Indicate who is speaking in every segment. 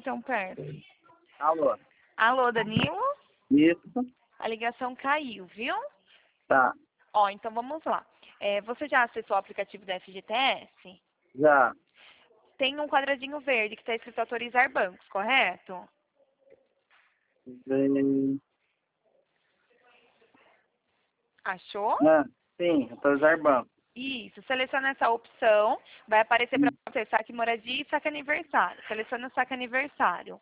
Speaker 1: então perto.
Speaker 2: Alô?
Speaker 1: Alô, Danilo?
Speaker 2: Isso?
Speaker 1: A ligação caiu, viu?
Speaker 2: Tá.
Speaker 1: Ó, então vamos lá. Você já acessou o aplicativo da FGTS?
Speaker 2: Já.
Speaker 1: Tem um quadradinho verde que está escrito autorizar bancos, correto?
Speaker 2: Vem...
Speaker 1: Achou?
Speaker 2: Ah, sim, autorizar banco.
Speaker 1: Isso. Seleciona essa opção. Vai aparecer para você saque moradia e saque aniversário. Seleciona o saque aniversário.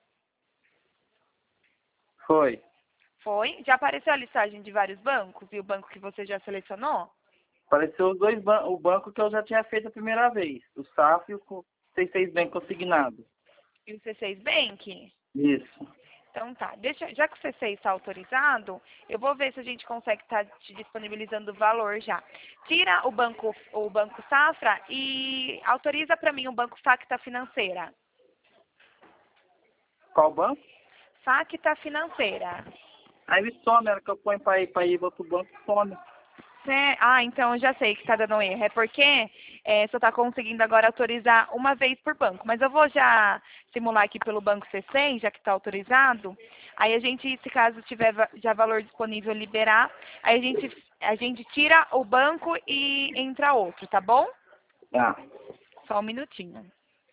Speaker 2: Foi.
Speaker 1: Foi? Já apareceu a listagem de vários bancos e o banco que você já selecionou?
Speaker 2: Apareceu os dois o banco que eu já tinha feito a primeira vez. O SAF e o C6 Bank consignado.
Speaker 1: E o C6 Bank?
Speaker 2: Isso.
Speaker 1: Então tá, já que o C6 está autorizado, eu vou ver se a gente consegue estar te disponibilizando o valor já. Tira o banco Safra e autoriza para mim o banco Facta Financeira.
Speaker 2: Qual banco?
Speaker 1: Facta Financeira.
Speaker 2: Aí ele some, a hora que eu ponho pra ir para outro banco, some.
Speaker 1: Então eu já sei que está dando erro. É porque só está conseguindo agora autorizar uma vez por banco. Mas eu vou já simular aqui pelo banco C6, já que está autorizado. Aí a gente, se caso tiver já valor disponível liberar, aí a gente tira o banco e entra outro, tá bom?
Speaker 2: Tá.
Speaker 1: Só um minutinho.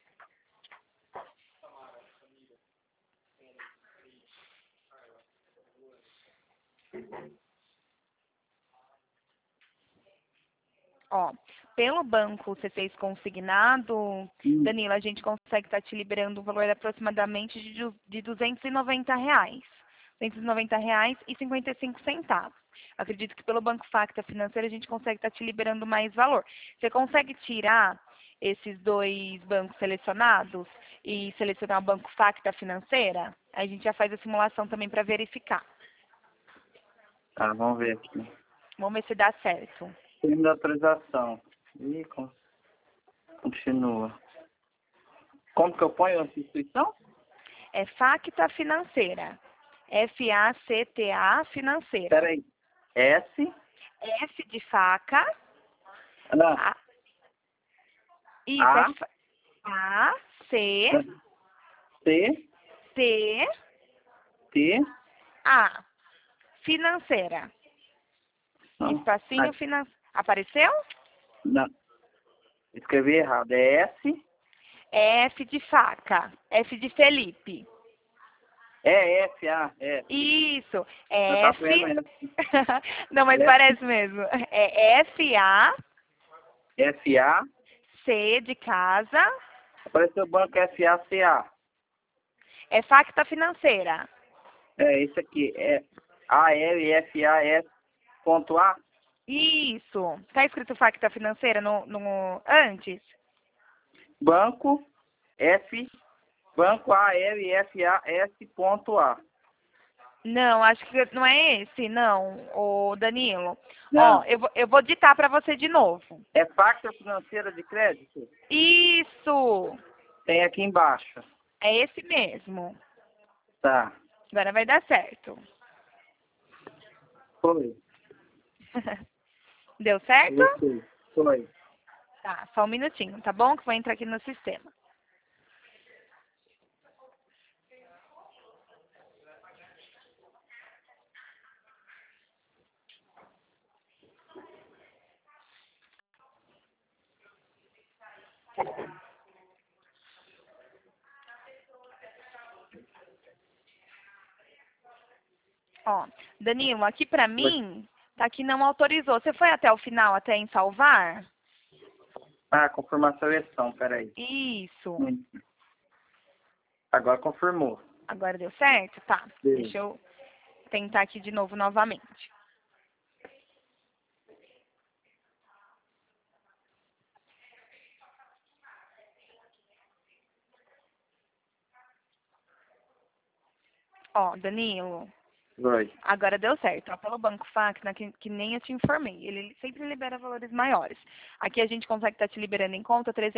Speaker 1: Ó, pelo banco C6 consignado, Danilo, a gente consegue estar te liberando um valor de aproximadamente de R$ 290. R$ 290,55. Acredito que pelo Banco Facta Financeira a gente consegue estar te liberando mais valor. Você consegue tirar esses dois bancos selecionados e selecionar o Banco Facta Financeira? Aí a gente já faz a simulação também para verificar.
Speaker 2: Tá, vamos ver aqui.
Speaker 1: Vamos ver se dá certo.
Speaker 2: Termo de autorização. E continua. Como que eu ponho a instituição?
Speaker 1: É Facta Financeira. FACTA Financeira.
Speaker 2: Peraí. S.
Speaker 1: F de faca.
Speaker 2: Ah,
Speaker 1: Isso,
Speaker 2: A.
Speaker 1: A, C,
Speaker 2: C.
Speaker 1: T,
Speaker 2: T.
Speaker 1: A. Financeira.
Speaker 2: Não.
Speaker 1: Espacinho financeiro. Apareceu?
Speaker 2: Não. Escrevi errado. É S.
Speaker 1: F de faca. F de Felipe.
Speaker 2: É F, A. É.
Speaker 1: Isso.
Speaker 2: Eu tava vendo
Speaker 1: F. Não, mas
Speaker 2: F.
Speaker 1: parece mesmo. É FA,
Speaker 2: F, A.
Speaker 1: C de casa.
Speaker 2: Apareceu o banco F, A, C, A.
Speaker 1: É Facta Financeira.
Speaker 2: É esse aqui. É A, L, F, A, S. Ponto A.
Speaker 1: Isso. Tá escrito Facta Financeira no antes?
Speaker 2: Banco F. Banco A, L, F, A, S. Ponto A.
Speaker 1: Não, acho que não é esse, não, ô Danilo. Ó,
Speaker 2: Não.
Speaker 1: eu vou ditar para você de novo.
Speaker 2: É Facta Financeira de Crédito?
Speaker 1: Isso!
Speaker 2: Tem aqui embaixo.
Speaker 1: É esse mesmo.
Speaker 2: Tá.
Speaker 1: Agora vai dar certo.
Speaker 2: Foi.
Speaker 1: Deu certo?
Speaker 2: Gostei. Foi.
Speaker 1: Tá, só um minutinho, tá bom? Que eu vou entrar aqui no sistema. Ó, Danilo, aqui pra mim, tá que não autorizou. Você foi até o final, até em salvar?
Speaker 2: Ah, confirmar a seleção. Peraí.
Speaker 1: Isso.
Speaker 2: Agora confirmou.
Speaker 1: Agora deu certo? Tá.
Speaker 2: Sim.
Speaker 1: Deixa eu tentar aqui de novo novamente. Ó, Danilo.
Speaker 2: Foi.
Speaker 1: Agora deu certo. Ó, pelo Banco Facna, que nem eu te informei, ele sempre libera valores maiores. Aqui a gente consegue estar te liberando em conta R$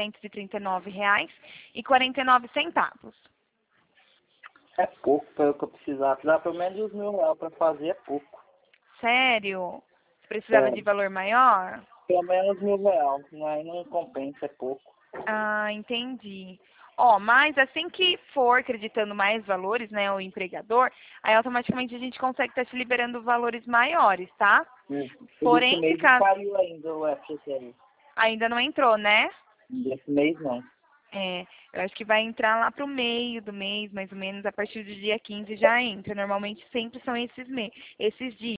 Speaker 1: 339,49.
Speaker 2: É pouco pelo que eu precisava. Precisava pelo menos de uns R$ 1.000 para fazer, é pouco.
Speaker 1: Sério? Você precisava de valor maior?
Speaker 2: Pelo menos R$ 1.000. Aí não compensa, é pouco.
Speaker 1: Ah, entendi. Ó, mas assim que for acreditando mais valores, né, o empregador, aí automaticamente a gente consegue estar te liberando valores maiores, tá? Porém,
Speaker 2: Esse mês
Speaker 1: se
Speaker 2: não
Speaker 1: caso
Speaker 2: caiu ainda o FGTS.
Speaker 1: ainda não entrou, né?
Speaker 2: Esse mês não.
Speaker 1: É, eu acho que vai entrar lá pro meio do mês, mais ou menos, a partir do dia 15 já entra. Normalmente sempre são esses dias.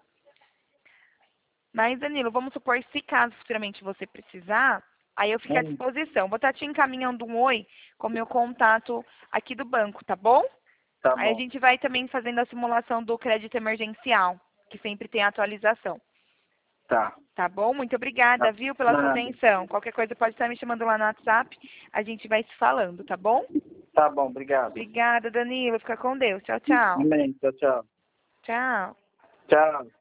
Speaker 1: Mas, Danilo, vamos supor, se caso futuramente você precisar, aí eu fico à disposição. Vou estar te encaminhando um oi com o meu contato aqui do banco, tá bom?
Speaker 2: Tá
Speaker 1: Aí a
Speaker 2: bom.
Speaker 1: gente vai também fazendo a simulação do crédito emergencial, que sempre tem atualização.
Speaker 2: Tá.
Speaker 1: Tá bom? Muito obrigada,
Speaker 2: Tá.
Speaker 1: viu, pela sua
Speaker 2: Nada.
Speaker 1: atenção. Qualquer coisa pode estar me chamando lá no WhatsApp. A gente vai se falando, tá bom?
Speaker 2: Tá bom, obrigado.
Speaker 1: Obrigada, Danilo. Fica com Deus. Tchau, tchau.
Speaker 2: Amém. Tchau, tchau.
Speaker 1: Tchau.
Speaker 2: Tchau.